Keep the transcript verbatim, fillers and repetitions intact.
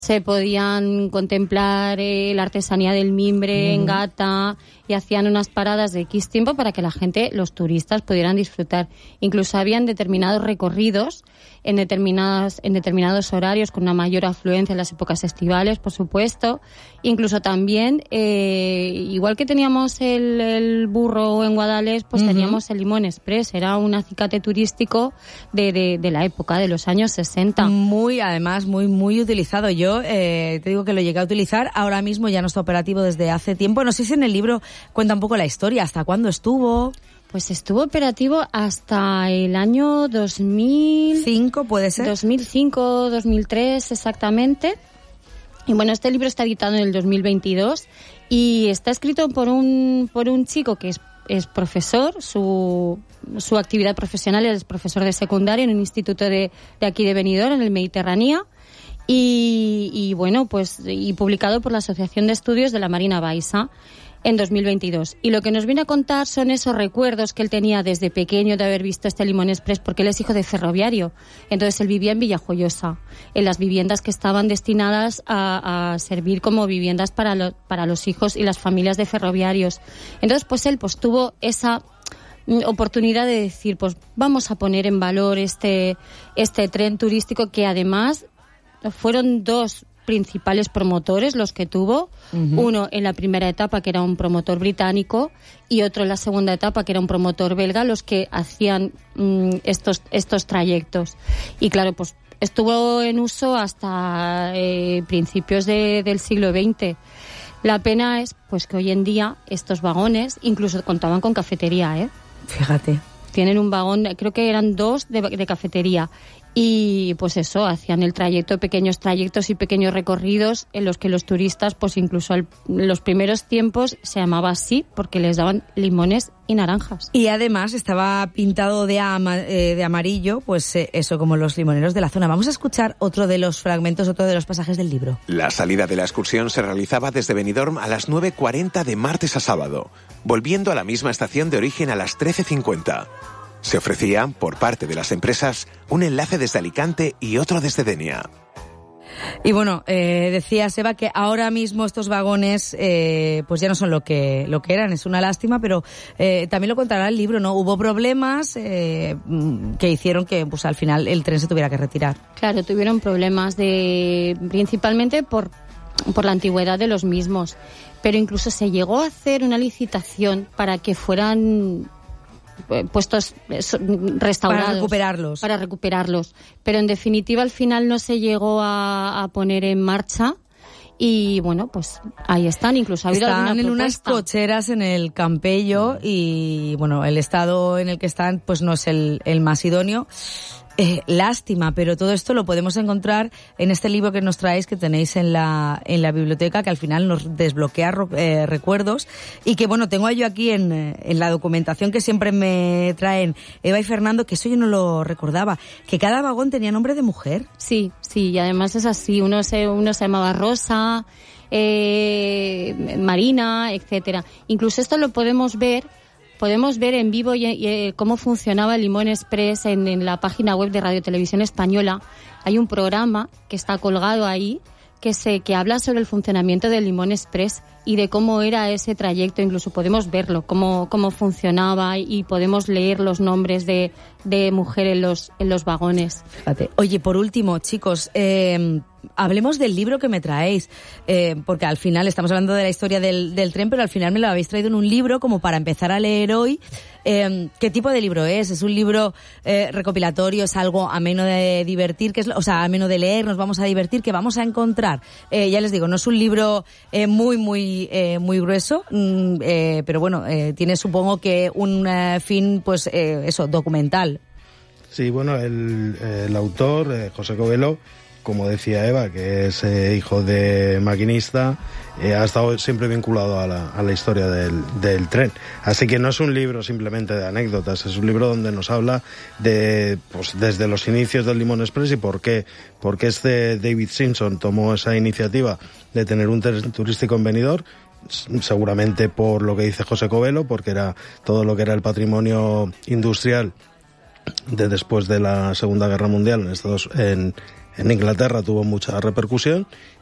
Se podían contemplar eh, la artesanía del mimbre mm. en Gata, y hacían unas paradas de X tiempo para que la gente, los turistas, pudieran disfrutar. Incluso habían determinados recorridos en determinadas en determinados horarios con una mayor afluencia en las épocas estivales, por supuesto. Incluso también, eh, igual que teníamos el, el burro en Guadalest, pues uh-huh. teníamos el Limón Express. Era un acicate turístico de, de, de la época, de los años sesenta. Muy, además, muy, muy utilizado. Yo eh, te digo que lo llegué a utilizar. Ahora mismo ya no está operativo desde hace tiempo. No sé si en el libro cuenta un poco la historia. ¿Hasta cuándo estuvo? Pues estuvo operativo hasta el año dos mil cinco, ¿puede ser? dos mil cinco, dos mil tres, exactamente. Y bueno, este libro está editado en el dos mil veintidós y está escrito por un por un chico que es, es profesor. Su, su actividad profesional es profesor de secundaria en un instituto de, de aquí de Benidorm, en el Mediterráneo. Y, y bueno, pues y publicado por la Asociación de Estudios de la Marina Baixa en dos mil veintidós. Y lo que nos viene a contar son esos recuerdos que él tenía desde pequeño de haber visto este Limón Express, porque él es hijo de ferroviario. Entonces él vivía en Villajoyosa, en las viviendas que estaban destinadas a, a servir como viviendas para, lo, para los hijos y las familias de ferroviarios. Entonces pues él pues tuvo esa oportunidad de decir, pues vamos a poner en valor este, este tren turístico, que además fueron dos principales promotores los que tuvo, uh-huh. uno en la primera etapa, que era un promotor británico, y otro en la segunda etapa, que era un promotor belga, los que hacían mm, estos estos trayectos. Y claro, pues estuvo en uso hasta eh, principios de, del siglo veinte. La pena es pues que hoy en día estos vagones incluso contaban con cafetería, ¿eh? Fíjate. Tienen un vagón, creo que eran dos de, de cafetería. Y pues eso, hacían el trayecto, pequeños trayectos y pequeños recorridos en los que los turistas, pues incluso en los primeros tiempos se llamaba así porque les daban limones y naranjas. Y además estaba pintado de, ama, eh, de amarillo, pues eh, eso, como los limoneros de la zona. Vamos a escuchar otro de los fragmentos, otro de los pasajes del libro. La salida de la excursión se realizaba desde Benidorm a las nueve cuarenta de martes a sábado, volviendo a la misma estación de origen a las trece cincuenta. Se ofrecía, por parte de las empresas, un enlace desde Alicante y otro desde Denia. Y bueno, eh, decía Seba que ahora mismo estos vagones eh, pues ya no son lo que lo que eran, es una lástima, pero eh, también lo contará el libro, ¿no? Hubo problemas eh, que hicieron que pues al final el tren se tuviera que retirar. Claro, tuvieron problemas de principalmente por, por la antigüedad de los mismos, pero incluso se llegó a hacer una licitación para que fueran puestos restaurados para recuperarlos para recuperarlos pero en definitiva al final no se llegó a, a poner en marcha. Y bueno, pues ahí están, incluso ha habido están alguna en propuesta. Unas cocheras en el Campello y bueno, el estado en el que están pues no es el, el más idóneo. Eh, lástima, pero todo esto lo podemos encontrar en este libro que nos traéis, que tenéis en la en la biblioteca, que al final nos desbloquea eh, recuerdos, y que bueno, tengo yo aquí en, en la documentación que siempre me traen Eva y Fernando, que eso yo no lo recordaba, que cada vagón tenía nombre de mujer. Sí, sí, y además es así, uno se, uno se llamaba Rosa, eh, Marina, etcétera. Incluso esto lo podemos ver Podemos ver en vivo y, y, cómo funcionaba el Limón Express en, en la página web de Radio Televisión Española. Hay un programa que está colgado ahí que se que habla sobre el funcionamiento del Limón Express y de cómo era ese trayecto. Incluso podemos verlo, cómo cómo funcionaba, y podemos leer los nombres de, de mujer en los en los vagones. Fíjate. Oye, por último, chicos, eh, hablemos del libro que me traéis, eh, porque al final estamos hablando de la historia del, del tren, pero al final me lo habéis traído en un libro como para empezar a leer hoy. Eh, ¿Qué tipo de libro es? ¿Es un libro eh, recopilatorio? ¿Es algo ameno de divertir? ¿Qué es, o sea, ameno de leer? ¿Nos vamos a divertir? ¿Qué vamos a encontrar? Eh, ya les digo, no es un libro eh, muy, muy, eh, muy grueso, mm, eh, pero bueno, eh, tiene supongo que un eh, fin, pues eh, eso, documental. Sí, bueno, el, el autor, eh, José Covelo, como decía Eva, que es eh, hijo de maquinista, eh, ha estado siempre vinculado a la, a la historia del, del tren. Así que no es un libro simplemente de anécdotas, es un libro donde nos habla de, pues, desde los inicios del Limón Express y por qué, por qué este David Simpson tomó esa iniciativa de tener un tren turístico en Benidorm. Seguramente por lo que dice José Covelo, porque era todo lo que era el patrimonio industrial de después de la Segunda Guerra Mundial en Estados en en Inglaterra tuvo mucha repercusión